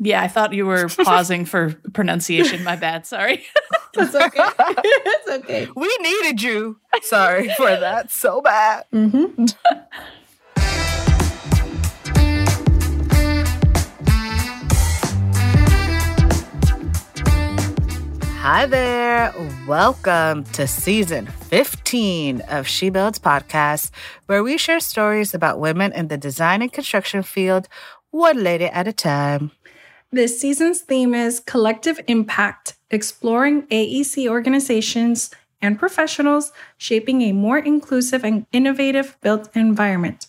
Yeah, I thought you were pausing for pronunciation. My bad. Sorry. It's okay. It's okay. We needed you. Sorry for that. So bad. Mm-hmm. Hi there. Welcome to season 15 of She Builds podcast, where we share stories about women in the design and construction field, one lady at a time. This season's theme is Collective Impact, exploring AEC organizations and professionals shaping a more inclusive and innovative built environment.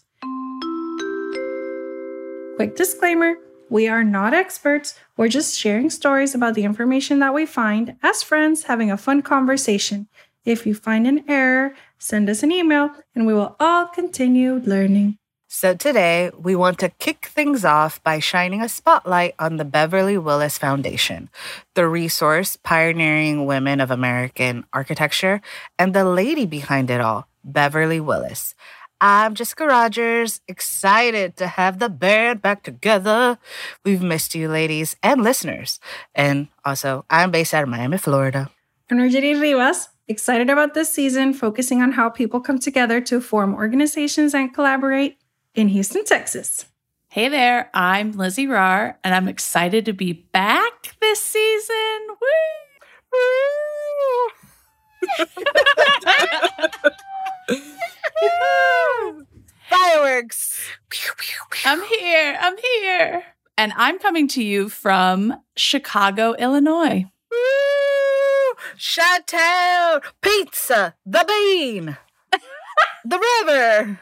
Quick disclaimer, we are not experts. We're just sharing stories about the information that we find as friends having a fun conversation. If you find an error, send us an email and we will all continue learning. So today, we want to kick things off by shining a spotlight on the Beverly Willis Foundation, the resource pioneering women of American architecture, and the lady behind it all, Beverly Willis. I'm Jessica Rogers, excited to have the band back together. We've missed you, ladies and listeners. And also, I'm based out of Miami, Florida. And Rogeria Rivas, excited about this season, focusing on how people come together to form organizations and collaborate in Houston, Texas. Hey there, I'm Lizzie Rar, and I'm excited to be back this season. Woo! Fireworks! I'm here. And I'm coming to you from Chicago, Illinois. Woo! Chi-town, pizza, the bean, the river.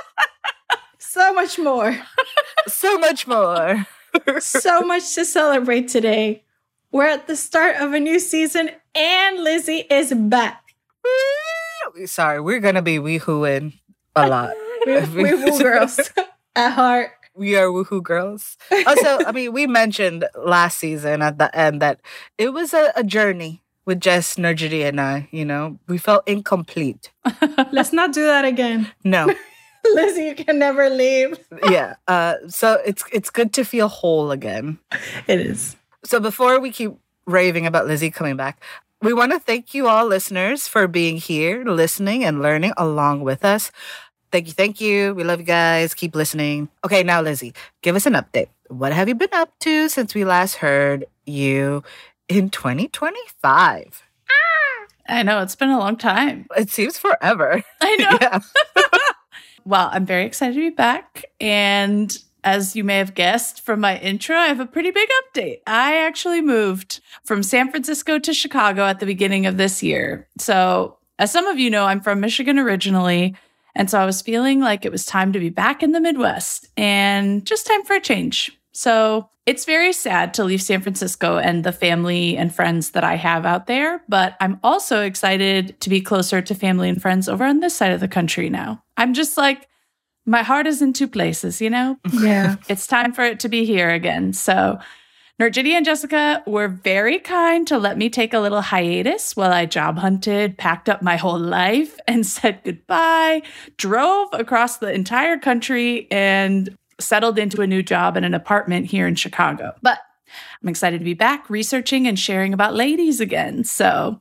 So much more. So much more. So much to celebrate today. We're at the start of a new season and Lizzie is back. Sorry, we're going to be woohooing a lot. We're woo girls at heart. We are woohoo girls. Also, we mentioned last season at the end that it was a journey with Jess, Nurjity, and I. You know, we felt incomplete. Let's not do that again. No. Lizzie, you can never leave. Yeah. So it's good to feel whole again. It is. So before we keep raving about Lizzie coming back, we want to thank you all listeners for being here, listening, and learning along with us. Thank you. We love you guys. Keep listening. Okay, now, Lizzie, give us an update. What have you been up to since we last heard you in 2025? I know, it's been a long time. It seems forever. I know. Yeah. Well, I'm very excited to be back. And as you may have guessed from my intro, I have a pretty big update. I actually moved from San Francisco to Chicago at the beginning of this year. So as some of you know, I'm from Michigan originally. And so I was feeling like it was time to be back in the Midwest and just time for a change. So it's very sad to leave San Francisco and the family and friends that I have out there, but I'm also excited to be closer to family and friends over on this side of the country now. I'm just like, my heart is in two places, you know? Yeah. It's time for it to be here again. So Nurjity and Jessica were very kind to let me take a little hiatus while I job hunted, packed up my whole life, and said goodbye, drove across the entire country, and settled into a new job and an apartment here in Chicago. But I'm excited to be back researching and sharing about ladies again. So,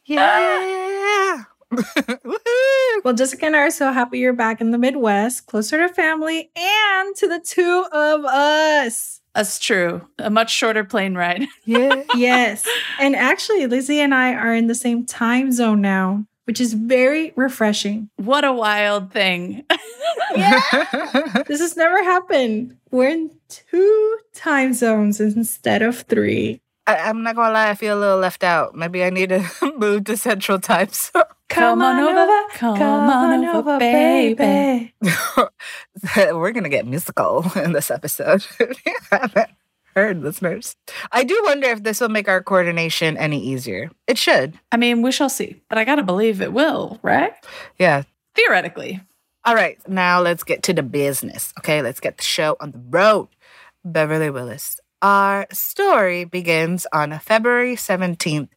Yeah. Well, Jessica and I are so happy you're back in the Midwest, closer to family and to the two of us. That's true. A much shorter plane ride. Yeah. Yes. And actually, Lizzie and I are in the same time zone now, which is very refreshing. What a wild thing. Yeah. This has never happened. We're in 2 time zones instead of 3. I'm not going to lie. I feel a little left out. Maybe I need to move to Central Time Zone. Come on over. Come on over, baby. We're going to get musical in this episode. If you haven't heard, listeners. I do wonder if this will make our coordination any easier. It should. I mean, we shall see. But I got to believe it will, right? Yeah. Theoretically. All right. Now let's get to the business. Okay, let's get the show on the road. Beverly Willis. Our story begins on February 17th,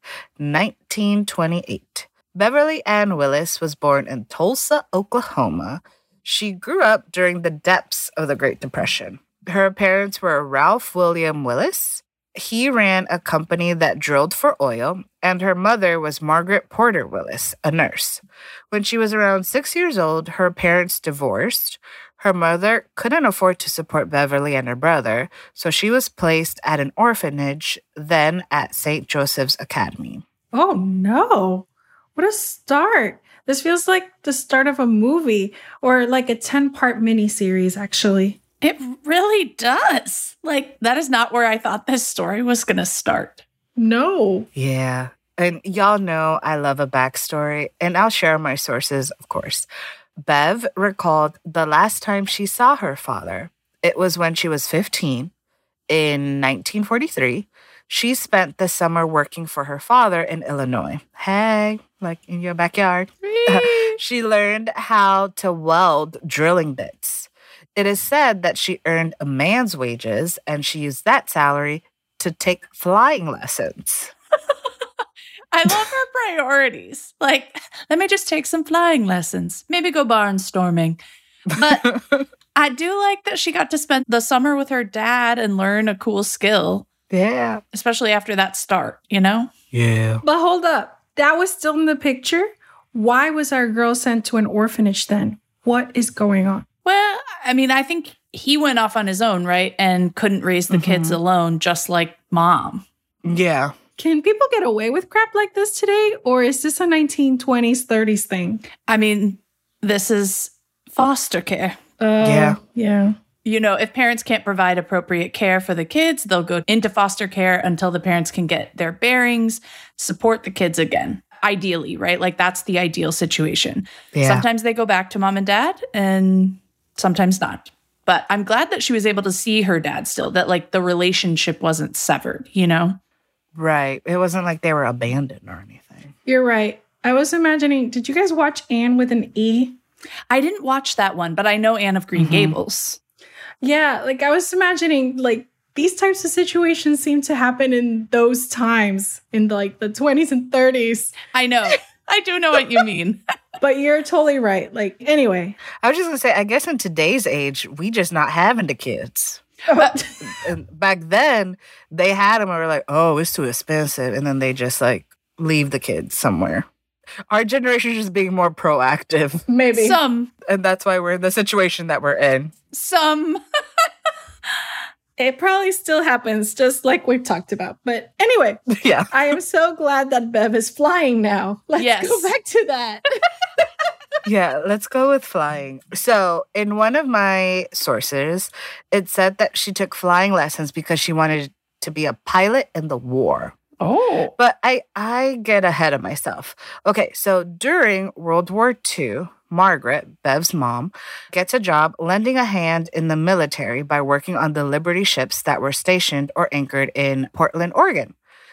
1928. Beverly Ann Willis was born in Tulsa, Oklahoma. She grew up during the depths of the Great Depression. Her parents were Ralph William Willis He ran a company that drilled for oil, and her mother was Margaret Porter Willis, a nurse. When she was around 6 years old, her parents divorced. Her mother couldn't afford to support Beverly and her brother, so she was placed at an orphanage, then at St. Joseph's Academy. Oh no. What a start. This feels like the start of a movie or like a 10-part miniseries, actually. It really does. Like, that is not where I thought this story was going to start. No. Yeah. And y'all know I love a backstory, and I'll share my sources, of course. Bev recalled the last time she saw her father. It was when she was 15 in 1943. She spent the summer working for her father in Illinois. Hey, like in your backyard. She learned how to weld drilling bits. It is said that she earned a man's wages, and she used that salary to take flying lessons. I love her priorities. Like, let me just take some flying lessons. Maybe go barnstorming. But I do like that she got to spend the summer with her dad and learn a cool skill. Yeah. Especially after that start, you know? Yeah. But hold up. That was still in the picture? Why was our girl sent to an orphanage then? What is going on? Well, I mean, I think he went off on his own, right? And couldn't raise the kids alone, just like mom. Yeah. Can people get away with crap like this today? Or is this a 1920s, 30s thing? I mean, this is foster care. Yeah. Yeah. You know, if parents can't provide appropriate care for the kids, they'll go into foster care until the parents can get their bearings, support the kids again. Ideally, right? Like, that's the ideal situation. Yeah. Sometimes they go back to mom and dad, and sometimes not. But I'm glad that she was able to see her dad still, that like the relationship wasn't severed, you know? Right. It wasn't like they were abandoned or anything. You're right. I was imagining, did you guys watch Anne with an E? I didn't watch that one, but I know Anne of Green Gables. Yeah, like I was imagining like these types of situations seem to happen in those times in like the 20s and 30s. I know. I do know what you mean. But you're totally right. Like, anyway. I was just going to say, I guess in today's age, we just not having the kids. And back then, they had them and were like, oh, it's too expensive. And then they just like leave the kids somewhere. Our generation is just being more proactive. Maybe. Some. And that's why we're in the situation that we're in. It probably still happens, just like we've talked about. But anyway, Yeah. I am so glad that Bev is flying now. Let's go back to that. Yeah, let's go with flying. So, in one of my sources, it said that she took flying lessons because she wanted to be a pilot in the war. Oh. But I get ahead of myself. Okay, so during World War II, Margaret, Bev's mom, gets a job lending a hand in the military by working on the Liberty ships that were stationed or anchored in Portland, Oregon.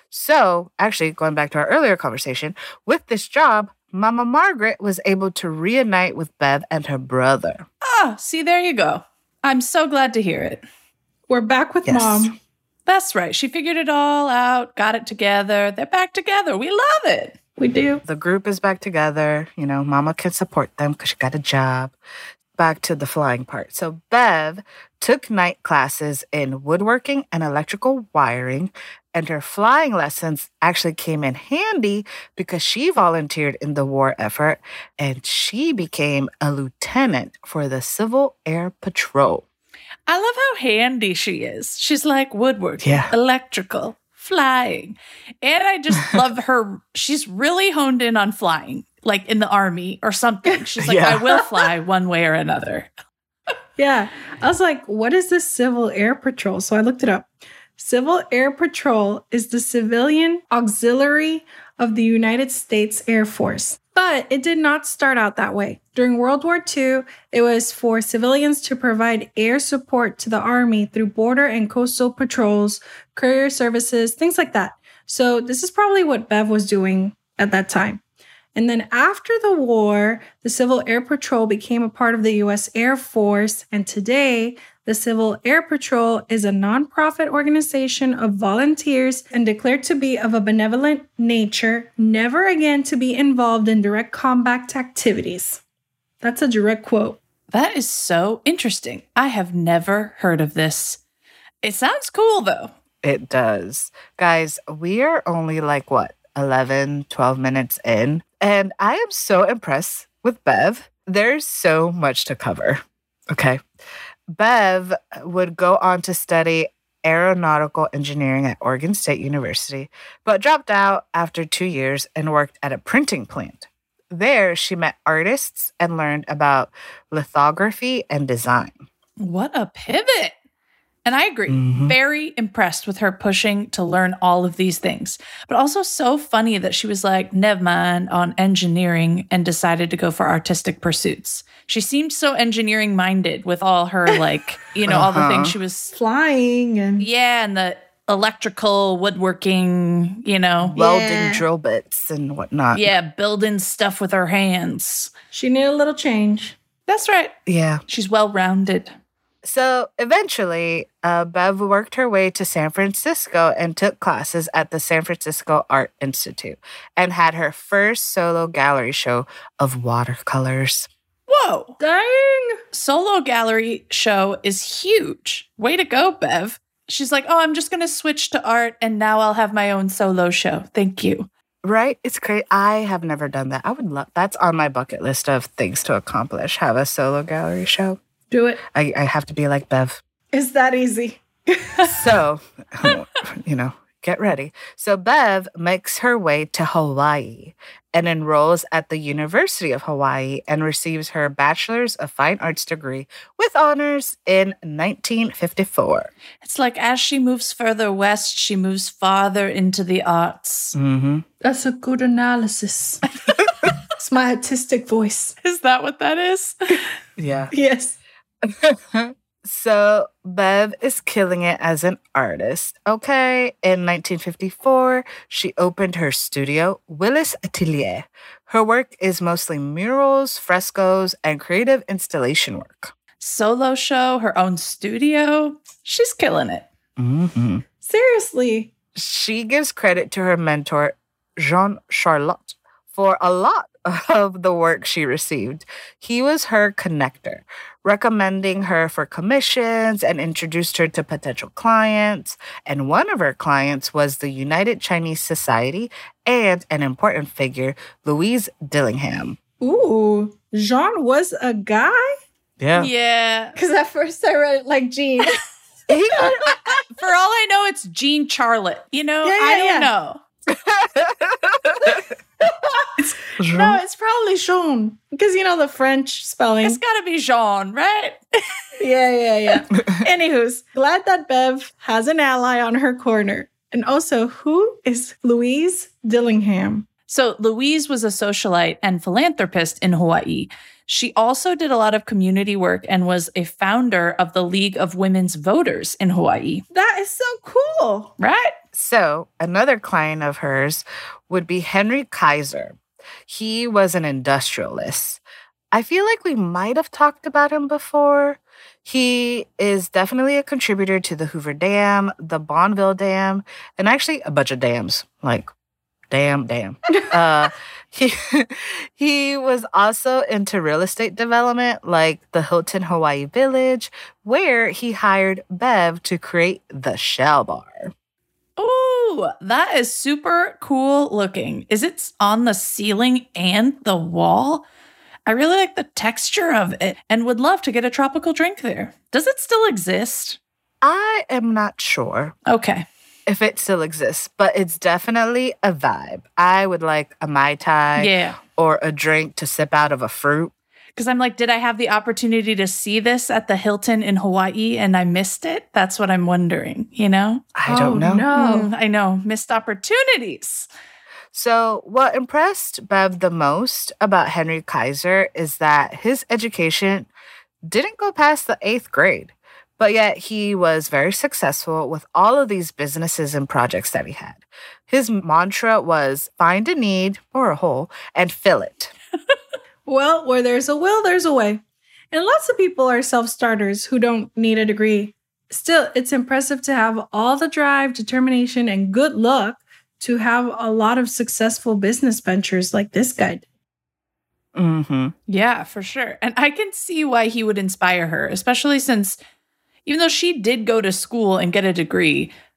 So, actually, going back to our earlier conversation, with this job, Mama Margaret was able to reunite with Bev and her brother. Ah, see, there you go. I'm so glad to hear it. We're back with Mom. That's right. She figured it all out, got it together. They're back together. We love it. We do. The group is back together. You know, Mama can support them because she got a job. Back to the flying part. So Bev took night classes in woodworking and electrical wiring, and her flying lessons actually came in handy because she volunteered in the war effort, and she became a lieutenant for the Civil Air Patrol. I love how handy she is. She's like woodworking, electrical, flying. And I just love her. She's really honed in on flying, like in the army or something. She's like, I will fly one way or another. Yeah. I was like, what is the Civil Air Patrol? So I looked it up. Civil Air Patrol is the civilian auxiliary of the United States Air Force. But it did not start out that way. During World War II, it was for civilians to provide air support to the Army through border and coastal patrols, courier services, things like that. So this is probably what Bev was doing at that time. And then after the war, the Civil Air Patrol became a part of the U.S. Air Force. And today, the Civil Air Patrol is a nonprofit organization of volunteers and declared to be of a benevolent nature, never again to be involved in direct combat activities. That's a direct quote. That is so interesting. I have never heard of this. It sounds cool, though. It does. Guys, we are only like, what, 11, 12 minutes in? And I am so impressed with Bev. There's so much to cover. Okay. Bev would go on to study aeronautical engineering at Oregon State University, but dropped out after 2 years and worked at a printing plant. There, she met artists and learned about lithography and design. What a pivot. And I agree. Very impressed with her pushing to learn all of these things. But also so funny that she was like, never mind on engineering and decided to go for artistic pursuits. She seemed so engineering minded with all her like, all the things she was Flying and and the electrical woodworking, Welding drill bits and whatnot. Yeah, building stuff with her hands. she needed a little change. That's right. Yeah. She's well-rounded. So eventually, Bev worked her way to San Francisco and took classes at the San Francisco Art Institute and had her first solo gallery show of watercolors. Whoa. Dang. Solo gallery show is huge. Way to go, Bev. She's like, oh, I'm just going to switch to art and now I'll have my own solo show. Thank you. Right? It's great. I have never done that. I would love that's on my bucket list of things to accomplish. Have a solo gallery show. Do it. I have to be like Bev. It's that easy. So, get ready. So Bev makes her way to Hawaii and enrolls at the University of Hawaii and receives her Bachelor's of Fine Arts degree with honors in 1954. It's like as she moves further west, she moves farther into the arts. Mm-hmm. That's a good analysis. It's my artistic voice. Is that what that is? Yeah. Yes. So Bev is killing it as an artist. Okay. In 1954, she opened her studio, Willis Atelier. Her work is mostly murals, frescoes, and creative installation work. Solo show, her own studio. She's killing it. Mm-hmm. Seriously. She gives credit to her mentor, Jean Charlotte, for a lot of the work she received. He was her connector, recommending her for commissions and introduced her to potential clients. And one of her clients was the United Chinese Society and an important figure, Louise Dillingham. Ooh. Jean was a guy? Yeah. Yeah. Because at first I read it like Jean. For all I know, it's Jean Charlotte. I don't know. No, it's probably Jean. Because the French spelling. It's got to be Jean, right? Yeah. Anywho's, glad that Bev has an ally on her corner. And also, who is Louise Dillingham? So Louise was a socialite and philanthropist in Hawaii. She also did a lot of community work and was a founder of the League of Women's Voters in Hawaii. That is so cool. Right? So another client of hers would be Henry Kaiser. He was an industrialist. I feel like we might have talked about him before. He is definitely a contributor to the Hoover Dam, the Bonneville Dam, and actually a bunch of dams. Like, damn. He was also into real estate development, like the Hilton Hawaii Village, where he hired Bev to create the Shell Bar. Ooh, that is super cool looking. Is it on the ceiling and the wall? I really like the texture of it and would love to get a tropical drink there. Does it still exist? I am not sure Okay. if it still exists, but it's definitely a vibe. I would like a Mai Tai Yeah. or a drink to sip out of a fruit. Because I'm like, did I have the opportunity to see this at the Hilton in Hawaii and I missed it? That's what I'm wondering, I don't know. No. I know. Missed opportunities. So, what impressed Bev the most about Henry Kaiser is that his education didn't go past the 8th grade, but yet he was very successful with all of these businesses and projects that he had. His mantra was find a need or a hole and fill it. Well, where there's a will, there's a way. And lots of people are self-starters who don't need a degree. Still, it's impressive to have all the drive, determination, and good luck to have a lot of successful business ventures like this guy did. Mm-hmm. Yeah, for sure. And I can see why he would inspire her, especially since even though she did go to school and get a degree,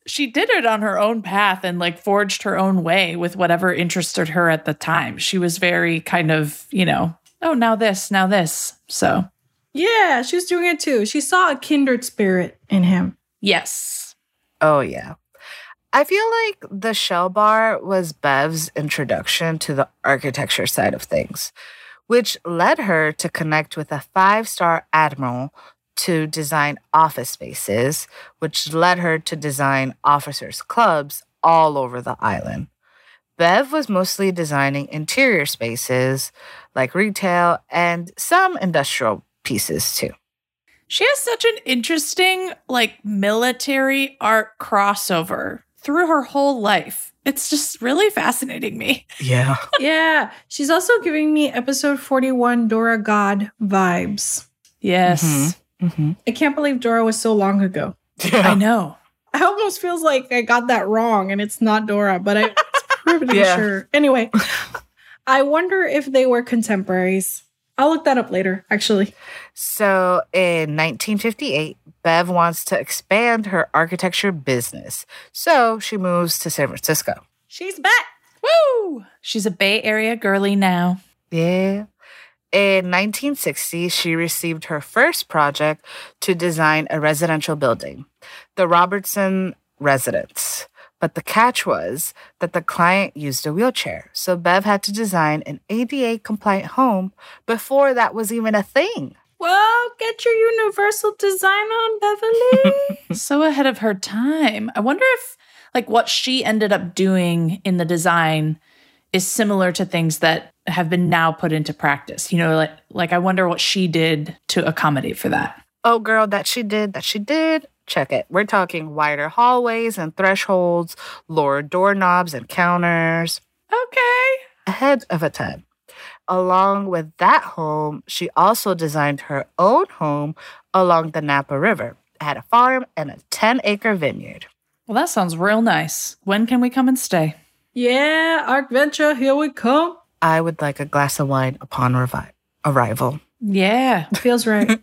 she did it on her own path and like forged her own way with whatever interested her at the time. She was very kind of, oh, now this. So, yeah, she was doing it too. She saw a kindred spirit in him. yes. Oh, yeah. I feel like the Shell Bar was Bev's introduction to the architecture side of things, which led her to connect with a 5-star admiral to design office spaces, which led her to design officers' clubs all over the island. Bev was mostly designing interior spaces like retail and some industrial pieces too. She has such an interesting, like, military art crossover through her whole life. It's just really fascinating me. Yeah. Yeah, she's also giving me episode 41 Dora God vibes. Yes. I can't believe Dora was so long ago. I know. I almost feels like I got that wrong and it's not Dora, but I'm pretty sure. Anyway, I wonder if they were contemporaries. I'll look that up later, actually. So in 1958, Bev wants to expand her architecture business. So she moves to San Francisco. She's back. Woo! She's a Bay Area girly now. Yeah. In 1960, she received her first project to design a residential building, the Robertson Residence. But the catch was that the client used a wheelchair. So Bev had to design an ADA-compliant home before that was even a thing. Well, get your universal design on, Beverly. So ahead of her time. I wonder if, like, what she ended up doing in the design is similar to things that have been now put into practice. Like I wonder what she did to accommodate for that. Oh, girl, that she did. Check it. We're talking wider hallways and thresholds, lower doorknobs and counters. Okay. Ahead of a time. Along with that home, she also designed her own home along the Napa River. It had a farm and a 10-acre vineyard. Well, that sounds real nice. When can we come and stay? Yeah, ArcVenture, here we come. I would like a glass of wine upon arrival. Yeah. Feels right.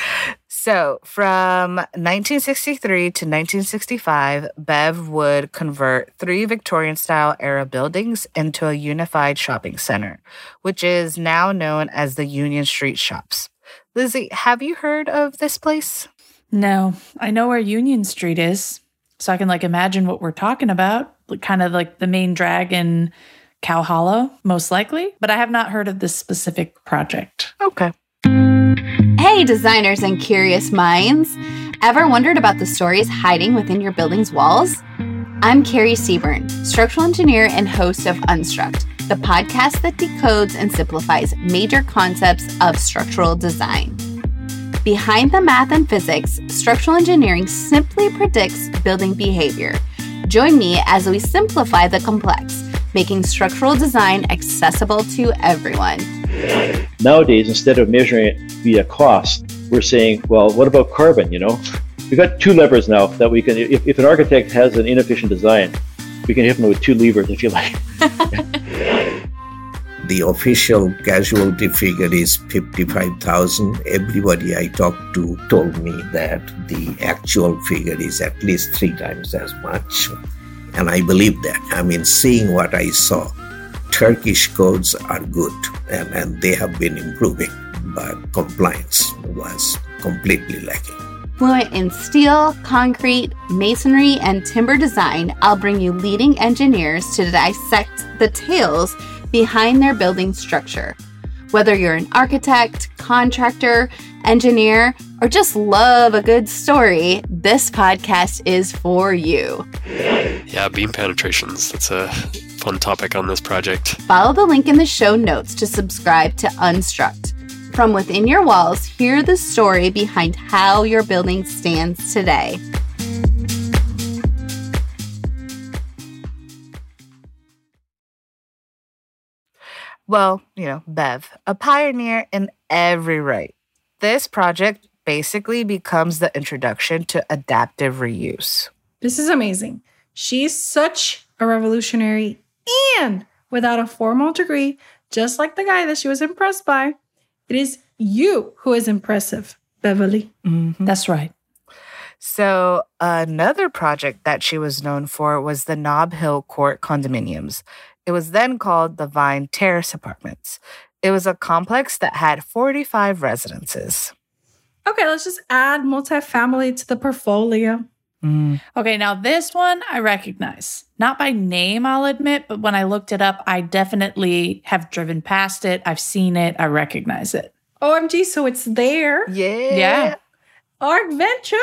So from 1963 to 1965, Bev would convert 3 Victorian-style era buildings into a unified shopping center, which is now known as the Union Street Shops. Lizzie, have you heard of this place? No, I know where Union Street is, so I can imagine what we're talking about. Kind of like the main drag in Cow Hollow, most likely, but I have not heard of this specific project. Okay. Hey, designers and curious minds. Ever wondered about the stories hiding within your building's walls? I'm Carrie Seaburn, structural engineer and host of Unstruct, the podcast that decodes and simplifies major concepts of structural design. Behind the math and physics, structural engineering simply predicts building behavior. Join me as we simplify the complex, making structural design accessible to everyone. Nowadays, instead of measuring it via cost, we're saying, well, what about carbon, We've got 2 levers now that we can, if an architect has an inefficient design, we can hit them with 2 levers, if you like. The official casualty figure is 55,000. Everybody I talked to told me that the actual figure is at least 3 times as much. And I believe that. Seeing what I saw, Turkish codes are good and they have been improving, but compliance was completely lacking. Fluent in steel, concrete, masonry, and timber design, I'll bring you leading engineers to dissect the tales behind their building structure. Whether you're an architect, contractor, engineer, or just love a good story, this podcast is for you. Yeah, beam penetrations. That's a fun topic on this project. Follow the link in the show notes to subscribe to Unstruct. From within your walls, hear the story behind how your building stands today. Well, Bev, a pioneer in every right. This project basically becomes the introduction to adaptive reuse. This is amazing. She's such a revolutionary and without a formal degree, just like the guy that she was impressed by. It is you who is impressive, Beverly. That's right. So another project that she was known for was the Nob Hill Court condominiums. It was then called the Vine Terrace Apartments. It was a complex that had 45 residences. Okay, let's just add multifamily to the portfolio. Okay, now this one I recognize. Not by name, I'll admit, but when I looked it up, I definitely have driven past it. I've seen it. I recognize it. OMG, so it's there. Yeah. ArcVenture.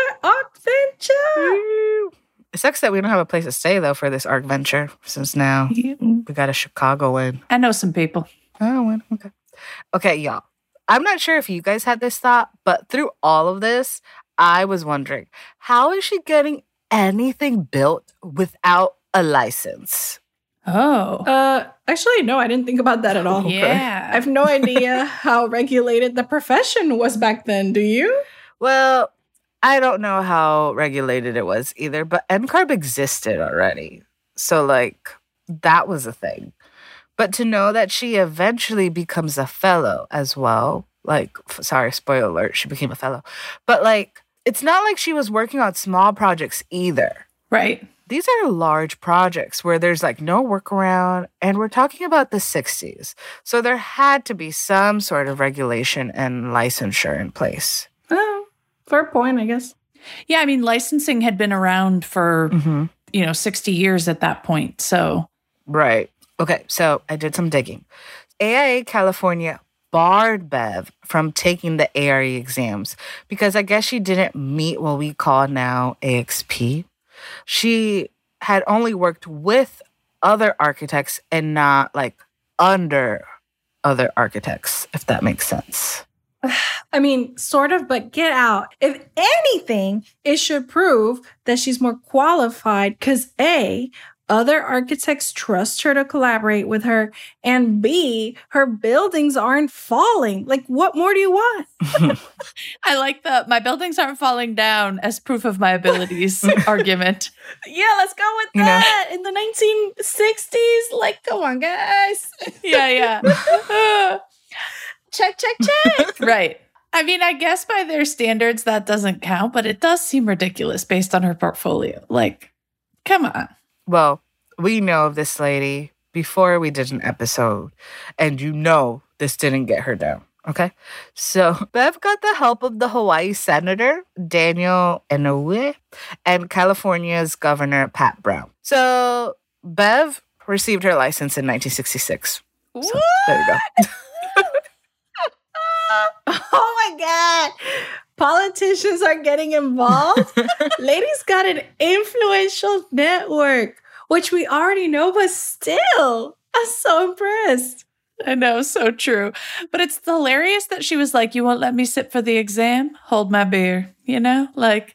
It sucks that we don't have a place to stay, though, for this ArcVenture, since now we got a Chicago win. I know some people. Oh, win. Okay. Okay, y'all. I'm not sure if you guys had this thought, but through all of this, I was wondering, how is she getting anything built without a license? Oh. Actually, no, I didn't think about that at all. Yeah. I have no idea how regulated the profession was back then. Do you? Well, I don't know how regulated it was either, but NCARB existed already. So, like, that was a thing. But to know that she eventually becomes a fellow as well, like, sorry, spoiler alert, she became a fellow. But, like, it's not like she was working on small projects either. Right. These are large projects where there's, like, no workaround, and we're talking about the 60s. So there had to be some sort of regulation and licensure in place. Oh, fair point, I guess. Yeah, I mean, licensing had been around for, 60 years at that point. So. Right. Okay, so I did some digging. AIA California barred Bev from taking the ARE exams because I guess she didn't meet what we call now AXP. She had only worked with other architects and not, like, under other architects, if that makes sense. I mean, sort of, but get out. If anything, it should prove that she's more qualified because A, other architects trust her to collaborate with her, and B, her buildings aren't falling. Like, what more do you want? I like my buildings aren't falling down as proof of my abilities argument. Yeah, let's go with that. In the 1960s, like, come on, guys. Yeah. Check. Right. I mean, I guess by their standards, that doesn't count, but it does seem ridiculous based on her portfolio. Like, come on. Well, we know of this lady before we did an episode, and this didn't get her down, okay? So Bev got the help of the Hawaii Senator, Daniel Inouye, and California's Governor, Pat Brown. So Bev received her license in 1966. So there you go. Oh my God. Politicians are getting involved. Lady's got an influential network, which we already know, but still, I'm so impressed. I know, so true. But it's hilarious that she was like, you won't let me sit for the exam? Hold my beer, Like,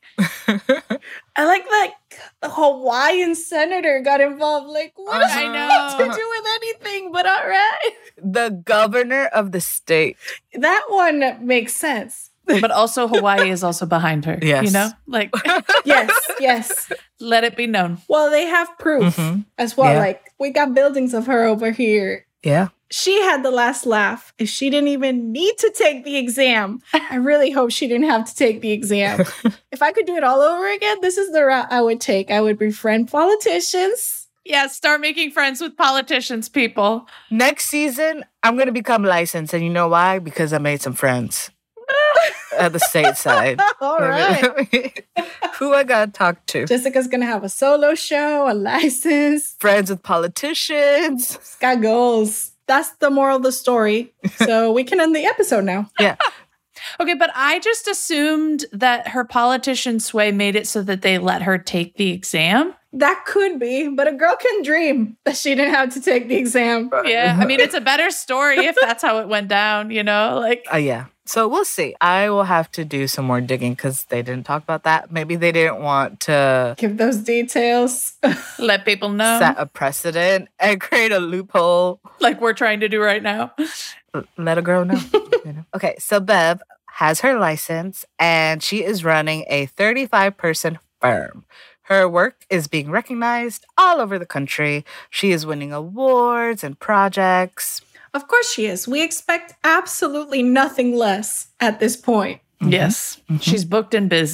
I like that the Hawaiian senator got involved. Like, what does I that know. to do with anything? But all right. The governor of the state. That one makes sense. But also Hawaii is also behind her. Yes. Like, Yes. let it be known. Well, they have proof as well. Yeah. Like, we got buildings of her over here. Yeah. She had the last laugh. If she didn't even need to take the exam, I really hope she didn't have to take the exam. If I could do it all over again, this is the route I would take. I would befriend politicians. Yeah, start making friends with politicians, people. Next season, I'm going to become licensed. And you know why? Because I made some friends at the state side. All right. Who I got to talk to? Jessica's going to have a solo show, a license. Friends with politicians. She's got goals. That's the moral of the story. So we can end the episode now. Yeah. Okay, but I just assumed that her politician sway made it so that they let her take the exam. That could be, but a girl can dream that she didn't have to take the exam. Yeah, I mean, it's a better story if that's how it went down, Like, Yeah. So we'll see. I will have to do some more digging because they didn't talk about that. Maybe they didn't want to Give those details. let people know. set a precedent and create a loophole. Like we're trying to do right now. Let a girl know. Okay, so Bev has her license and she is running a 35-person firm. Her work is being recognized all over the country. She is winning awards and projects. Of course she is. We expect absolutely nothing less at this point. Yes, she's booked and busy.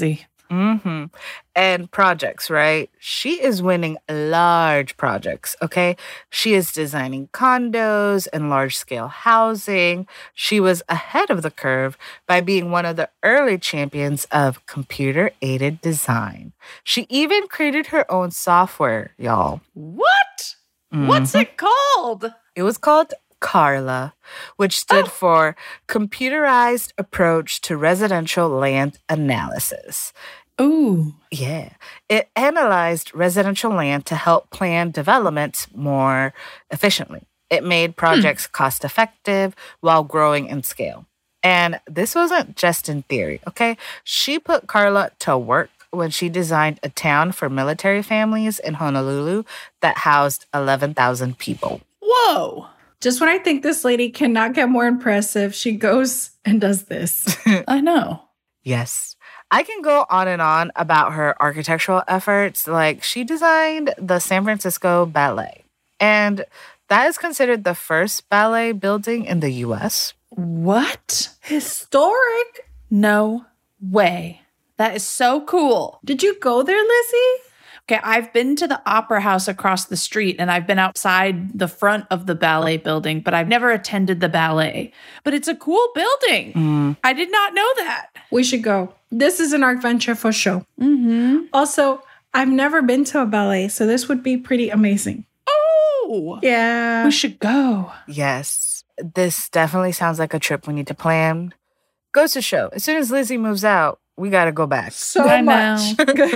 Mm-hmm. And projects, right? She is winning large projects, okay? She is designing condos and large-scale housing. She was ahead of the curve by being one of the early champions of computer-aided design. She even created her own software, y'all. What? What's it called? It was called Carla, which stood for Computerized Approach to Residential Land Analysis. Ooh. Yeah. It analyzed residential land to help plan developments more efficiently. It made projects cost effective while growing in scale. And this wasn't just in theory, okay? She put Carla to work when she designed a town for military families in Honolulu that housed 11,000 people. Whoa. Just when I think this lady cannot get more impressive, she goes and does this. I know. Yes. I can go on and on about her architectural efforts. Like, she designed the San Francisco Ballet, and that is considered the first ballet building in the U.S. What? Historic. No way. That is so cool. Did you go there, Lizzie? Okay, I've been to the Opera House across the street, and I've been outside the front of the ballet building, but I've never attended the ballet. But it's a cool building. I did not know that. We should go. This is an art venture for sure. Mm-hmm. Also, I've never been to a ballet, so this would be pretty amazing. Oh, Yeah. we should go. Yes. This definitely sounds like a trip we need to plan. Goes to show, as soon as Lizzie moves out, we got to go back. So I much.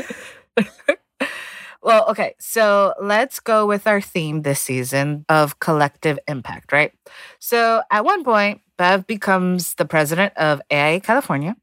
Well, okay, so let's go with our theme this season of collective impact, right? So at one point, Bev becomes the president of AIA California.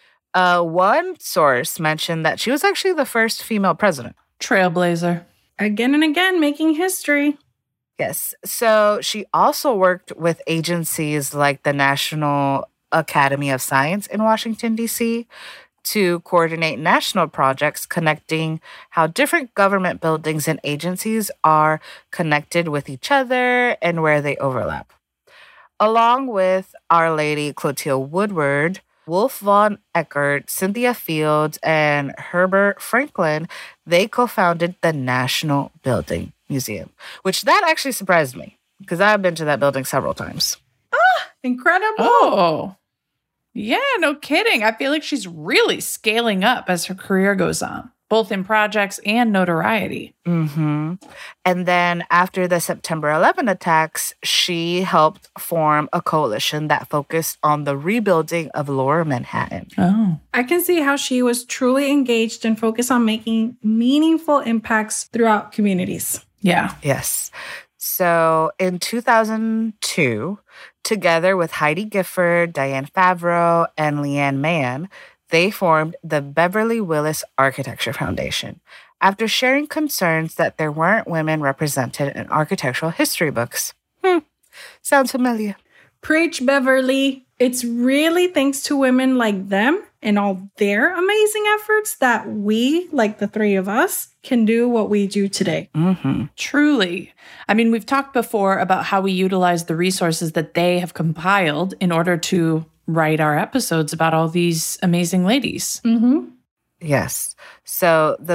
One source mentioned that she was actually the first female president. Trailblazer. Again and again, making history. Yes. So she also worked with agencies like the National Academy of Science in Washington, D.C., to coordinate national projects connecting how different government buildings and agencies are connected with each other and where they overlap. Along with Our Lady Clotilde Woodward, Wolf von Eckert, Cynthia Fields, and Herbert Franklin, they co-founded the National Building Museum, which that actually surprised me because I've been to that building several times. Incredible. Oh, yeah, no kidding. I feel like she's really scaling up as her career goes on, both in projects and notoriety. Mm-hmm. And then after the September 11 attacks, she helped form a coalition that focused on the rebuilding of Lower Manhattan. Oh. I can see how she was truly engaged and focused on making meaningful impacts throughout communities. Yeah. Yes. So in 2002, together with Heidi Gifford, Diane Favreau, and Leanne Mann, they formed the Beverly Willis Architecture Foundation after sharing concerns that there weren't women represented in architectural history books. Sounds familiar. Preach, Beverly. It's really thanks to women like them and all their amazing efforts that we, like the three of us, can do what we do today. Mm-hmm. Truly. I mean, we've talked before about how we utilize the resources that they have compiled in order to write our episodes about all these amazing ladies. Mm-hmm. Yes. So the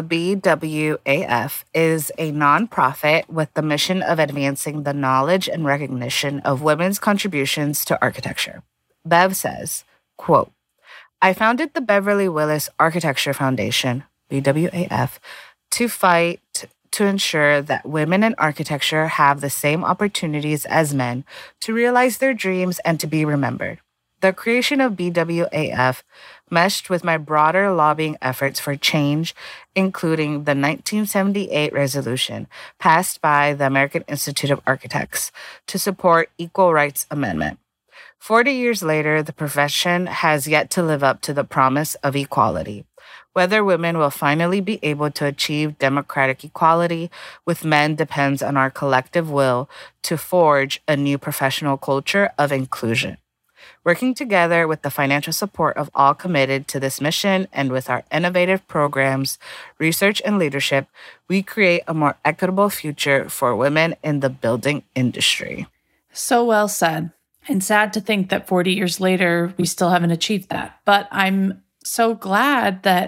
BWAF is a nonprofit with the mission of advancing the knowledge and recognition of women's contributions to architecture. Bev says, quote, I founded the Beverly Willis Architecture Foundation, BWAF, to fight to ensure that women in architecture have the same opportunities as men to realize their dreams and to be remembered. The creation of BWAF meshed with my broader lobbying efforts for change, including the 1978 resolution passed by the American Institute of Architects to support Equal Rights Amendment. 40 years later, the profession has yet to live up to the promise of equality. Whether women will finally be able to achieve democratic equality with men depends on our collective will to forge a new professional culture of inclusion. Working together with the financial support of all committed to this mission and with our innovative programs, research, and leadership, we create a more equitable future for women in the building industry. So well said. And sad to think that 40 years later, we still haven't achieved that. But I'm so glad that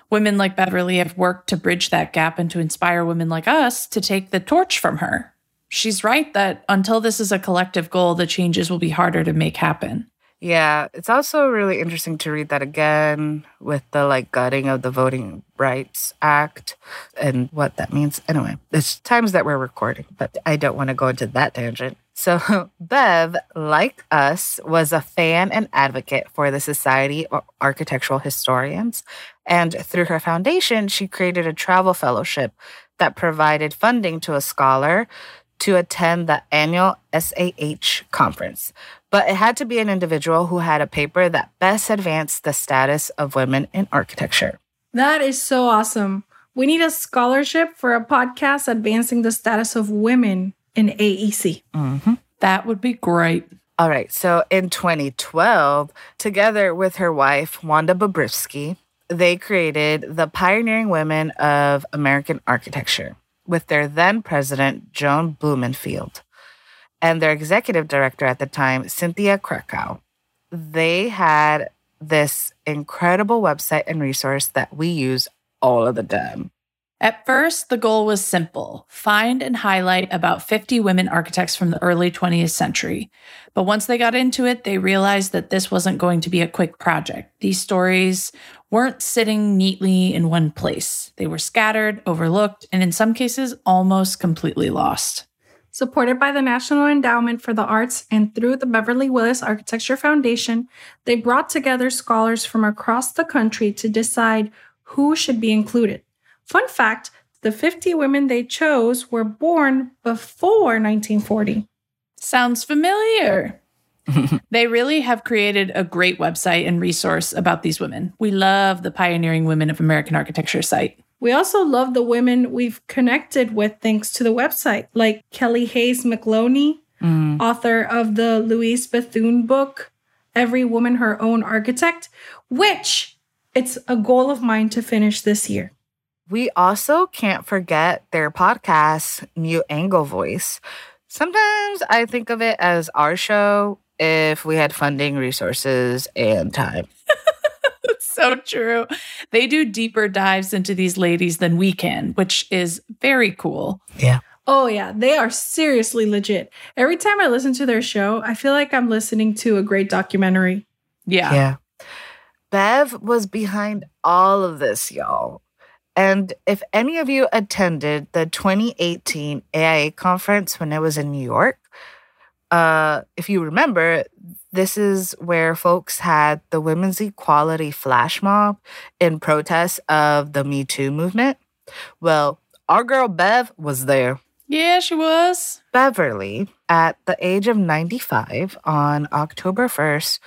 Women like Beverly have worked to bridge that gap and to inspire women like us to take the torch from her. She's right that until this is a collective goal, the changes will be harder to make happen. Yeah, it's also really interesting to read that again with the gutting of the Voting Rights Act and what that means. Anyway, there's times that we're recording, but I don't want to go into that tangent. So Bev, like us, was a fan and advocate for the Society of Architectural Historians. And through her foundation, she created a travel fellowship that provided funding to a scholar to attend the annual SAH conference. But it had to be an individual who had a paper that best advanced the status of women in architecture. That is so awesome. We need a scholarship for a podcast advancing the status of women in AEC. Mm-hmm. That would be great. All right. So in 2012, together with her wife, Wanda Bobrivsky, they created the Pioneering Women of American Architecture with their then president, Joan Blumenfield, and their executive director at the time, Cynthia Krakow. They had this incredible website and resource that we use all of the time. At first, the goal was simple: find and highlight about 50 women architects from the early 20th century. But once they got into it, they realized that this wasn't going to be a quick project. These stories weren't sitting neatly in one place. They were scattered, overlooked, and in some cases, almost completely lost. Supported by the National Endowment for the Arts and through the Beverly Willis Architecture Foundation, they brought together scholars from across the country to decide who should be included. Fun fact, the 50 women they chose were born before 1940. Sounds familiar. They really have created a great website and resource about these women. We love the Pioneering Women of American Architecture site. We also love the women we've connected with thanks to the website, like Kelly Hayes McLoney, author of the Louise Bethune book, Every Woman Her Own Architect, which it's a goal of mine to finish this year. We also can't forget their podcast, New Angle Voice. Sometimes I think of it as our show if we had funding, resources, and time. It's so true. They do deeper dives into these ladies than we can, which is very cool. Yeah. Oh, yeah. They are seriously legit. Every time I listen to their show, I feel like I'm listening to a great documentary. Yeah. Bev was behind all of this, y'all. And if any of you attended the 2018 AIA conference when it was in New York, if you remember, this is where folks had the women's equality flash mob in protest of the Me Too movement. Well, our girl Bev was there. Yeah, she was. Beverly, at the age of 95 on October 1st,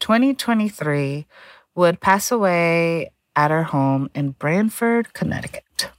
2023, would pass away at her home in Branford, Connecticut.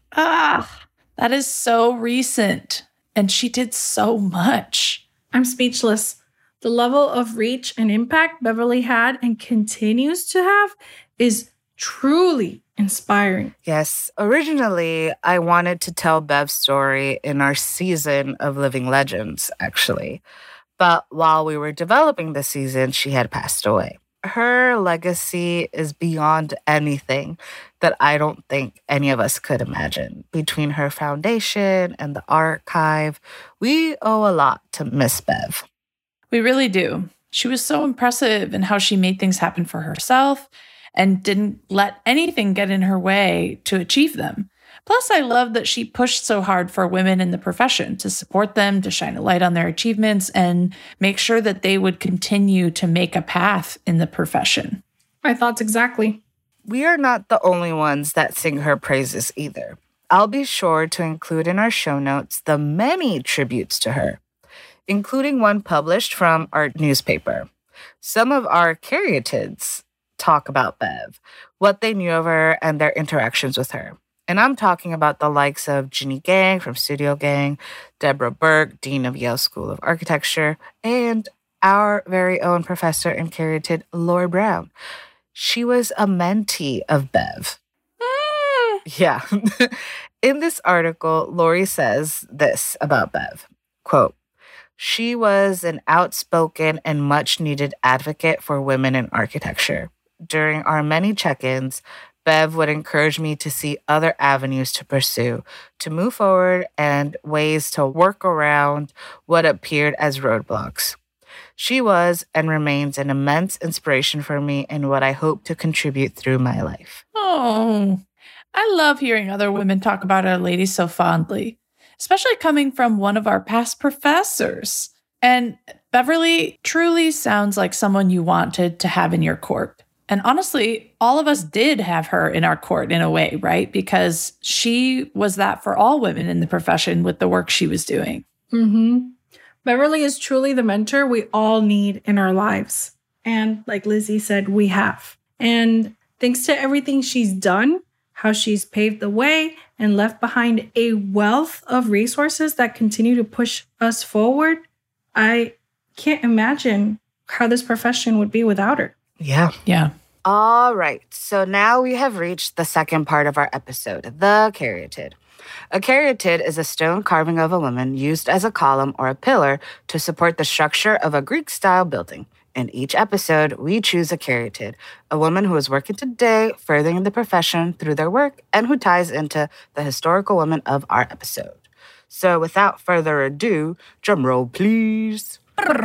That is so recent. And she did so much. I'm speechless. The level of reach and impact Beverly had and continues to have is truly inspiring. Yes. Originally, I wanted to tell Bev's story in our season of Living Legends, actually. But while we were developing the season, she had passed away. Her legacy is beyond anything that I don't think any of us could imagine. Between her foundation and the archive, we owe a lot to Miss Bev. We really do. She was so impressive in how she made things happen for herself and didn't let anything get in her way to achieve them. Plus, I love that she pushed so hard for women in the profession to support them, to shine a light on their achievements, and make sure that they would continue to make a path in the profession. My thoughts exactly. We are not the only ones that sing her praises either. I'll be sure to include in our show notes the many tributes to her, including one published from our newspaper. Some of our caryatids talk about Bev, what they knew of her, and their interactions with her. And I'm talking about the likes of Ginny Gang from Studio Gang, Deborah Burke, Dean of Yale School of Architecture, and our very own professor and caryatid, Lori Brown. She was a mentee of Bev. Yeah. In this article, Lori says this about Bev, quote, "She was an outspoken and much-needed advocate for women in architecture. During our many check-ins, Bev would encourage me to see other avenues to pursue, to move forward, and ways to work around what appeared as roadblocks. She was and remains an immense inspiration for me in what I hope to contribute through my life. Oh, I love hearing other women talk about our ladies so fondly, especially coming from one of our past professors. And Beverly truly sounds like someone you wanted to have in your court. And honestly, all of us did have her in our court in a way, right? Because she was that for all women in the profession with the work she was doing. Mm-hmm. Beverly is truly the mentor we all need in our lives. And like Lizzie said, we have. And thanks to everything she's done, how she's paved the way and left behind a wealth of resources that continue to push us forward, I can't imagine how this profession would be without her. Yeah. Yeah. All right. So now we have reached the second part of our episode, the caryatid. A caryatid is a stone carving of a woman used as a column or a pillar to support the structure of a Greek-style building. In each episode, we choose a caryatid, a woman who is working today, furthering the profession through their work, and who ties into the historical woman of our episode. So without further ado, drum roll, please.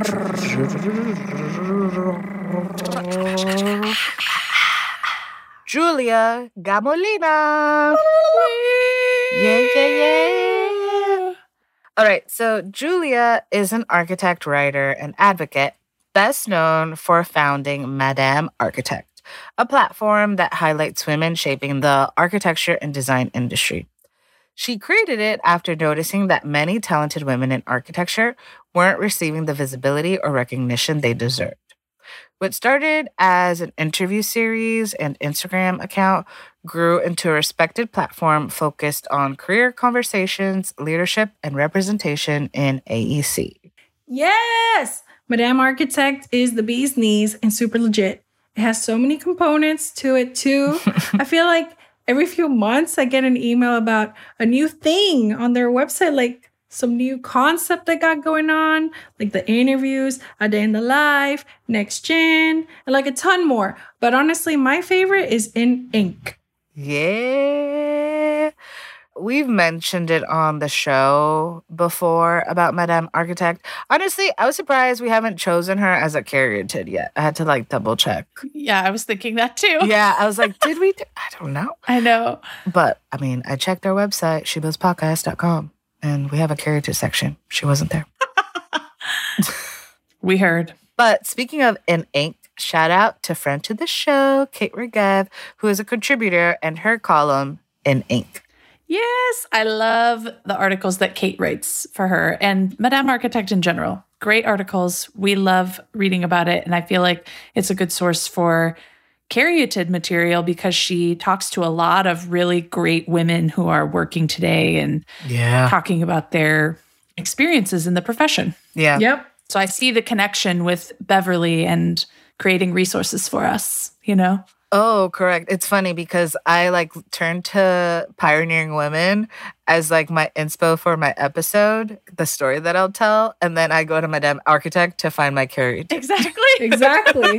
Julia Gamolina. Yeah. All right, so Julia is an architect, writer, and advocate, best known for founding Madame Architect, a platform that highlights women shaping the architecture and design industry. She created it after noticing that many talented women in architecture weren't receiving the visibility or recognition they deserved. What started as an interview series and Instagram account grew into a respected platform focused on career conversations, leadership, and representation in AEC. Yes! Madame Architect is the bee's knees and super legit. It has so many components to it too. I feel like every few months I get an email about a new thing on their website, like some new concept they got going on, like the interviews, a day in the life, next gen, and like a ton more. But honestly, my favorite is in ink. Yeah. We've mentioned it on the show before about Madame Architect. Honestly, I was surprised we haven't chosen her as a caryatid yet. I had to double check. Yeah, I was thinking that too. Yeah, I was like, did we? I don't know. I know. But I mean, I checked our website, shebuildspodcast.com, and we have a caryatid section. She wasn't there. We heard. But speaking of in ink, shout out to friend to the show, Kate Regev, who is a contributor, and her column in ink. Yes, I love the articles that Kate writes for her and Madame Architect in general. Great articles. We love reading about it. And I feel like it's a good source for caryatid material because she talks to a lot of really great women who are working today and talking about their experiences in the profession. Yeah. Yep. So I see the connection with Beverly and creating resources for us, you know? Oh, correct. It's funny because I turned to Pioneering Women as my inspo for my episode, the story that I'll tell. And then I go to Madame Architect to find my caryatid. Exactly.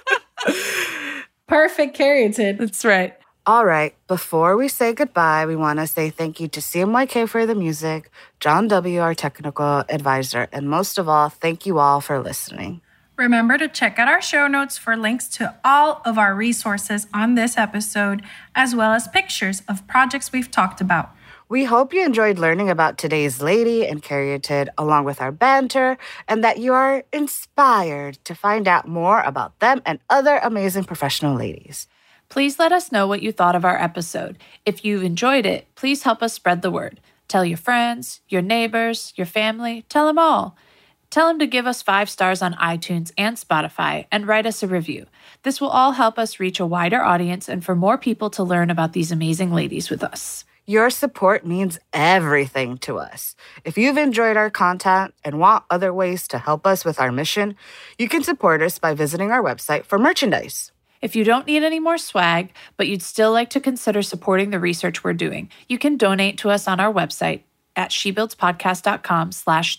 Perfect caryatid. That's right. All right. Before we say goodbye, we want to say thank you to CMYK for the music, John W., our technical advisor, and most of all, thank you all for listening. Remember to check out our show notes for links to all of our resources on this episode, as well as pictures of projects we've talked about. We hope you enjoyed learning about today's lady and caryatid along with our banter, and that you are inspired to find out more about them and other amazing professional ladies. Please let us know what you thought of our episode. If you enjoyed it, please help us spread the word. Tell your friends, your neighbors, your family, tell them all. Tell them to give us 5 stars on iTunes and Spotify and write us a review. This will all help us reach a wider audience and for more people to learn about these amazing ladies with us. Your support means everything to us. If you've enjoyed our content and want other ways to help us with our mission, you can support us by visiting our website for merchandise. If you don't need any more swag, but you'd still like to consider supporting the research we're doing, you can donate to us on our website at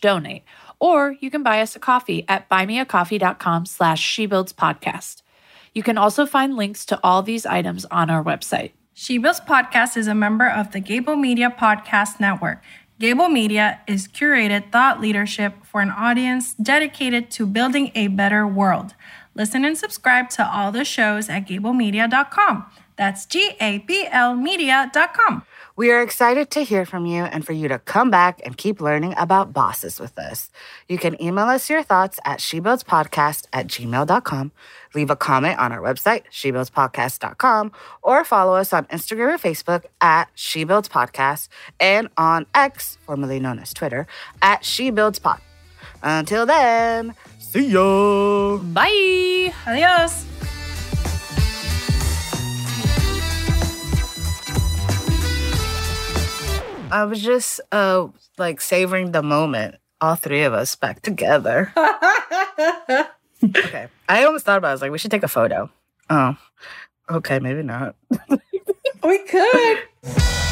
shebuildspodcast.com/donate. Or you can buy us a coffee at buymeacoffee.com/shebuildspodcast. You can also find links to all these items on our website. She Builds Podcast is a member of the Gable Media Podcast Network. Gable Media is curated thought leadership for an audience dedicated to building a better world. Listen and subscribe to all the shows at gablemedia.com. That's GABL media.com. We are excited to hear from you and for you to come back and keep learning about bosses with us. You can email us your thoughts at shebuildspodcast@gmail.com, leave a comment on our website, shebuildspodcast.com, or follow us on Instagram or Facebook at shebuildspodcast and on X, formerly known as Twitter, at shebuildspod. Until then, see ya! Bye! Adios! I was just savoring the moment. All three of us back together. Okay. I almost thought about it. I was like, we should take a photo. Oh. Okay, maybe not. We could.